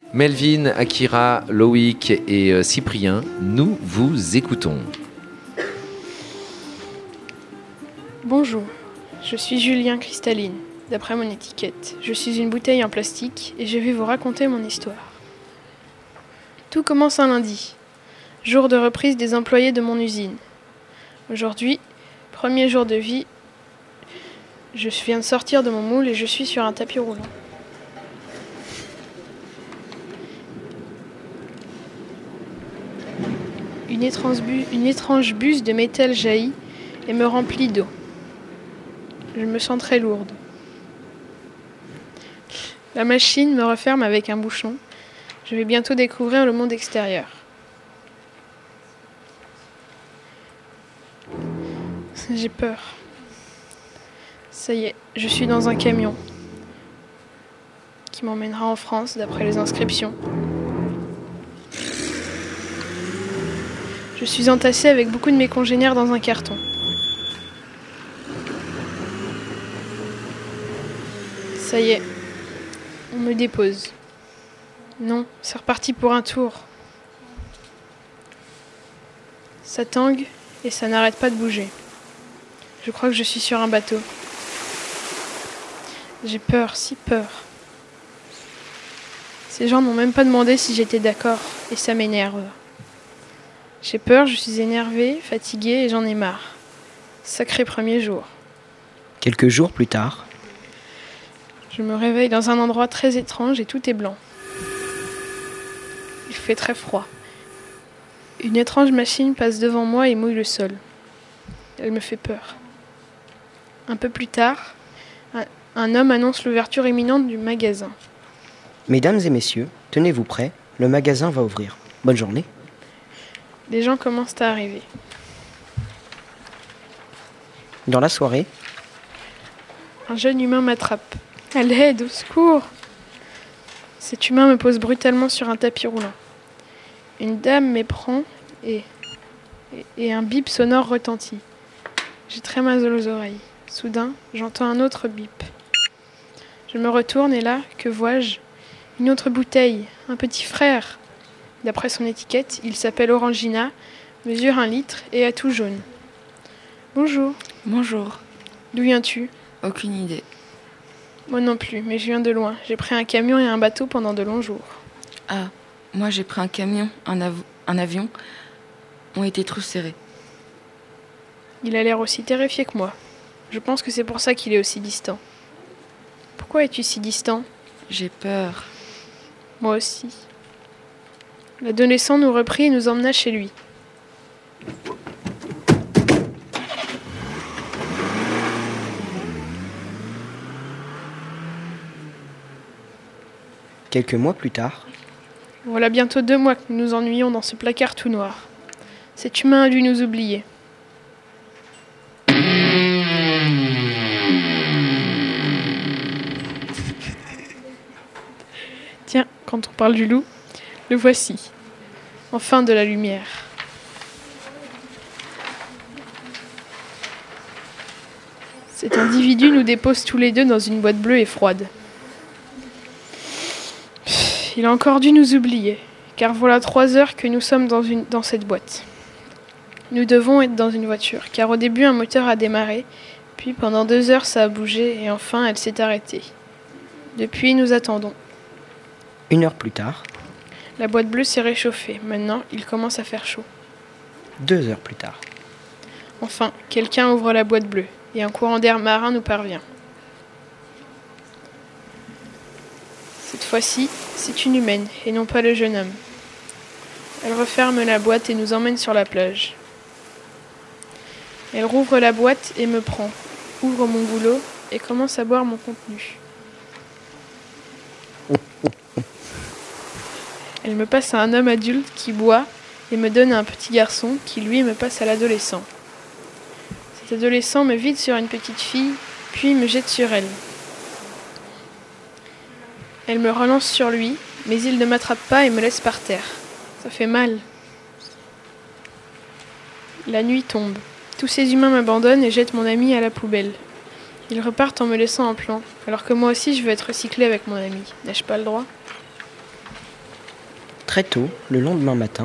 Melvin, Akira, Loïc et Cyprien, nous vous écoutons. Bonjour, je suis Julien Cristalline. D'après mon étiquette, je suis une bouteille en plastique et je vais vous raconter mon histoire. Tout commence un lundi, jour de reprise des employés de mon usine. Aujourd'hui, premier jour de vie, je viens de sortir de mon moule et je suis sur un tapis roulant. Une étrange buse de métal jaillit et me remplit d'eau. Je me sens très lourde. La machine me referme avec un bouchon. Je vais bientôt découvrir le monde extérieur. J'ai peur. Ça y est, je suis dans un camion qui m'emmènera en France d'après les inscriptions. Je suis entassée avec beaucoup de mes congénères dans un carton. Ça y est, on me dépose. Non, c'est reparti pour un tour. Ça tangue et ça n'arrête pas de bouger. Je crois que je suis sur un bateau. J'ai peur, si peur. Ces gens n'ont même pas demandé si j'étais d'accord et ça m'énerve. J'ai peur, je suis énervée, fatiguée et j'en ai marre. Sacré premier jour. Quelques jours plus tard, je me réveille dans un endroit très étrange et tout est blanc. Il fait très froid. Une étrange machine passe devant moi et mouille le sol. Elle me fait peur. Un peu plus tard, un homme annonce l'ouverture imminente du magasin. mesdames et messieurs, tenez-vous prêts, le magasin va ouvrir. Bonne journée. Les gens commencent à arriver. Dans la soirée, Un jeune humain m'attrape. À l'aide, au secours! Cet humain me pose brutalement sur un tapis roulant. Une dame m'éprend et un bip sonore retentit. J'ai très mal aux oreilles. Soudain, j'entends un autre bip. Je me retourne et là, que vois-je? Une autre bouteille, un petit frère. D'après son étiquette, il s'appelle Orangina, mesure 1 litre et a tout jaune. Bonjour. Bonjour. D'où viens-tu? Aucune idée. Moi non plus, mais je viens de loin. J'ai pris un camion et un bateau pendant de longs jours. Ah, moi j'ai pris un camion, un avion. Ont été trop serrés. Il a l'air aussi terrifié que moi. Je pense que c'est pour ça qu'il est aussi distant. Pourquoi es-tu si distant? J'ai peur. Moi aussi. L'adolescent nous reprit et nous emmena chez lui. quelques mois plus tard, Voilà bientôt 2 mois que nous nous ennuyons dans ce placard tout noir. Cet humain a dû nous oublier. Tiens, quand on parle du loup, le voici. Enfin de la lumière. Cet individu nous dépose tous les deux dans une boîte bleue et froide. Il a encore dû nous oublier, car voilà 3 heures que nous sommes dans cette boîte. Nous devons être dans une voiture, car au début un moteur a démarré, puis pendant 2 heures ça a bougé et enfin elle s'est arrêtée. Depuis nous attendons. 1 heure plus tard, La boîte bleue s'est réchauffée, maintenant il commence à faire chaud. 2 heures plus tard, Enfin, quelqu'un ouvre la boîte bleue, et un courant d'air marin nous parvient. Cette fois-ci, c'est une humaine, et non pas le jeune homme. Elle referme la boîte et nous emmène sur la plage. Elle rouvre la boîte et me prend, ouvre mon goulot et commence à boire mon contenu. Elle me passe à un homme adulte qui boit et me donne à un petit garçon qui, lui, me passe à l'adolescent. Cet adolescent me vide sur une petite fille, puis me jette sur elle. Elle me relance sur lui, mais il ne m'attrape pas et me laisse par terre. Ça fait mal. La nuit tombe. Tous ces humains m'abandonnent et jettent mon ami à la poubelle. Ils repartent en me laissant en plan, alors que moi aussi je veux être recyclée avec mon ami. N'ai-je pas le droit ? Très tôt, le lendemain matin,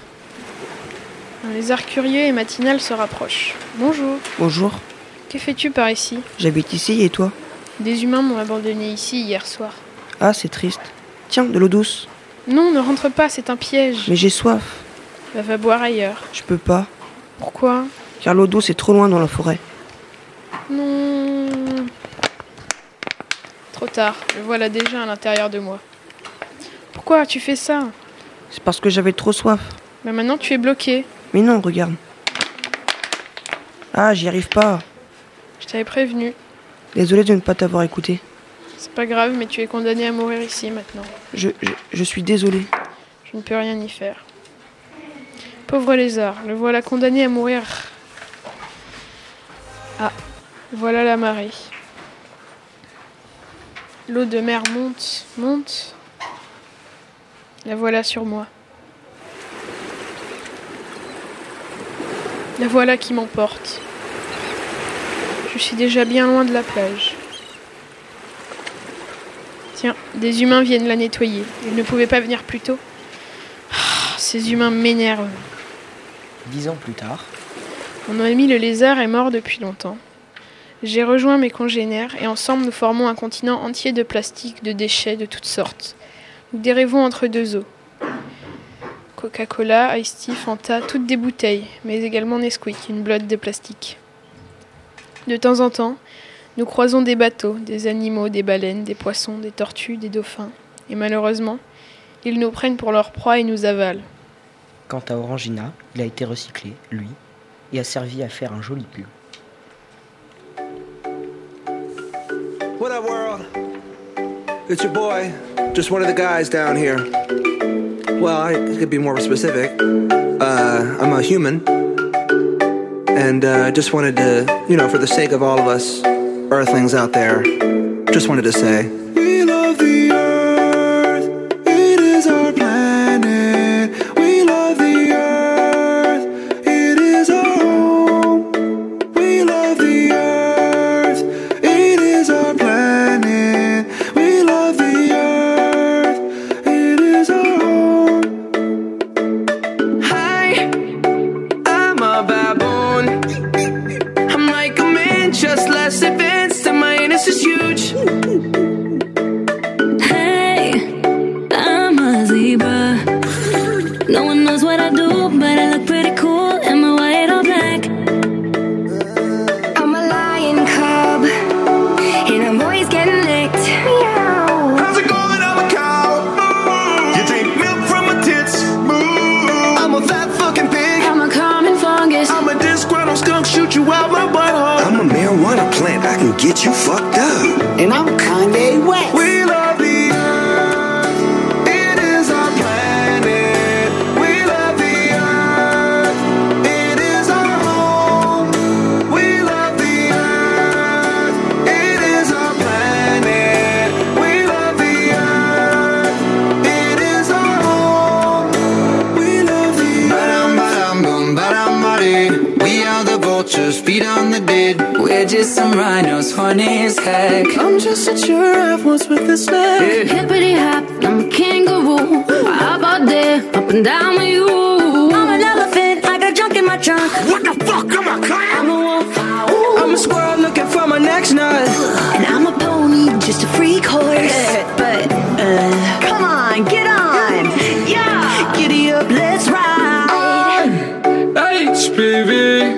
Un lézard curieux et matinal se rapproche. Bonjour. Bonjour, Que fais-tu par ici? j'habite ici et toi? Des humains m'ont abandonné ici hier soir. Ah, c'est triste. Tiens, de l'eau douce. Non, ne rentre pas, c'est un piège. Mais j'ai soif. Bah, va boire ailleurs. Je peux pas, Pourquoi? car l'eau douce est trop loin dans la forêt. Non. Trop tard, le voilà déjà à l'intérieur de moi. Pourquoi tu fais ça? C'est parce que j'avais trop soif. Bah maintenant tu es bloqué. Mais non, regarde. Ah, j'y arrive pas. Je t'avais prévenu. Désolé de ne pas t'avoir écouté. C'est pas grave, mais tu es condamné à mourir ici maintenant. Je suis désolé. Je ne peux rien y faire. Pauvre lézard, le voilà condamné à mourir. Ah, voilà la marée. L'eau de mer monte, monte. La voilà sur moi. La voilà qui m'emporte. Je suis déjà bien loin de la plage. Tiens, des humains viennent la nettoyer. Ils ne pouvaient pas venir plus tôt. Ah, ces humains m'énervent. 10 ans plus tard, Mon ami le lézard est mort depuis longtemps. J'ai rejoint mes congénères et ensemble nous formons un continent entier de plastique, de déchets de toutes sortes. Nous dérivons entre deux eaux. Coca-Cola, Ice Tea, Fanta, toutes des bouteilles, mais également Nesquik, une blotte de plastique. De temps en temps, nous croisons des bateaux, des animaux, des baleines, des poissons, des tortues, des dauphins. Et malheureusement, ils nous prennent pour leur proie et nous avalent. quant à Orangina, il a été recyclé, lui, et a servi à faire un joli pull. What up, world? It's your boy, just one of the guys down here. Well, I could be more specific. I'm a human, and just wanted to, for the sake of all of us Earthlings out there, just wanted to say, we love the Earth. It is our planet. We love the Earth. It is our home. We love the Earth. It is our planet. We love the Earth. It is our home. Hi, I'm a baboon. I'm like a man, just less advanced, and my anus is huge. Hey, I'm a zebra. No one knows what I do, but I look pretty cool. Am I white or black? I'm a lion cub, and I'm always getting licked. Meow. How's it going? I'm a cow. You drink milk from my tits. I'm a fat fucking pig. I'm a common fungus. I'm a disgruntled skunk, shoot you out my butthole. I'm a marijuana plant, I can get you fucked up. And I'm Kanye West. We love the Earth. It is our planet. We love the Earth. It is our home. We love the Earth. It is our planet. We love the Earth. It is our home. We love the Earth. Ba-dum, boom, ba-dum, ba-dee. We are the vultures, feet on the dead. We're just some rhinos, funny as heck. I'm just a giraffe once with a snack. Hippity hop, I'm a kangaroo. How about that? Up and down with you. I'm an elephant, I got junk in my trunk. What the fuck? I'm a clown. I'm a wolf, I'm a squirrel looking for my next nut. and I'm a pony, just a freak horse. But, come on, get on. Yeah, giddy up, let's ride. HPV,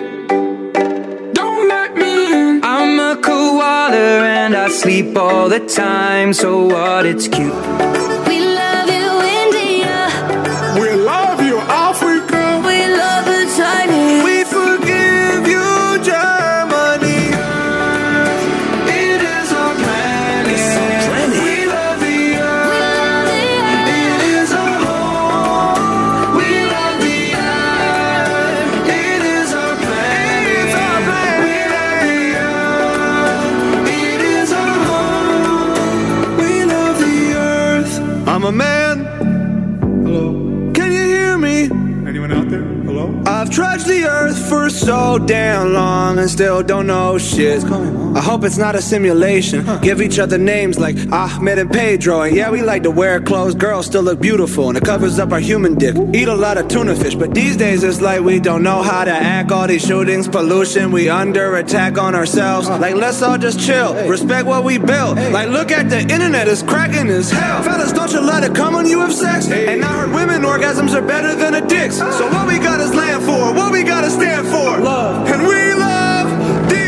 don't let me in. I'm a koala and I sleep all the time. So what? It's cute. We love you, India. We love you, Africa. We love the tiny. We forgive you, Germany. It is our planet. We love the Earth. It is our home. We love the Earth. It is our planet. We love the Earth. It is our home. We love the Earth. I'm a man. Hello. Can you hear me? Anyone out there? I've trudged the earth for so damn long and still don't know shit. I hope it's not a simulation. Give each other names like Ahmed and Pedro. And yeah, we like to wear clothes, girls still look beautiful, and it covers up our human dick. Eat a lot of tuna fish, but these days it's like we don't know how to act. All these shootings, pollution, we under attack on ourselves. Like let's all just chill, respect what we built. Like look at the internet, it's cracking as hell. Fellas, don't you let it come when you have sex. And I heard women orgasms are better than a dick's. So what we got is land for, what we gotta stand for. Love. And we love the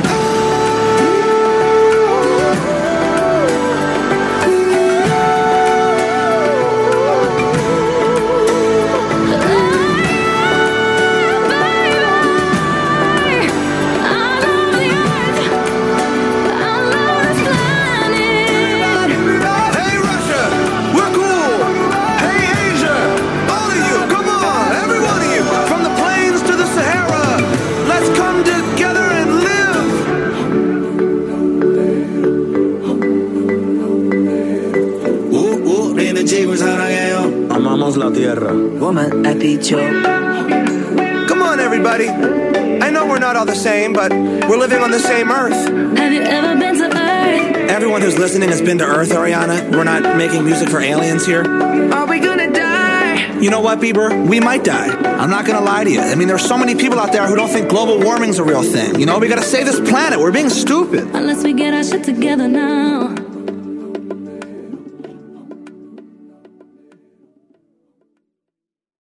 amamos la tierra. Woman ha dicho. Come on, everybody. I know we're not all the same, but we're living on the same earth. Have you ever been to Earth? Everyone who's listening has been to Earth, Ariana. We're not making music for aliens here. Are we gonna die? You know what, Bieber? We might die. I'm not gonna lie to you. I mean, there's so many people out there who don't think global warming's a real thing. You know, we gotta save this planet. We're being stupid. Unless we get our shit together now.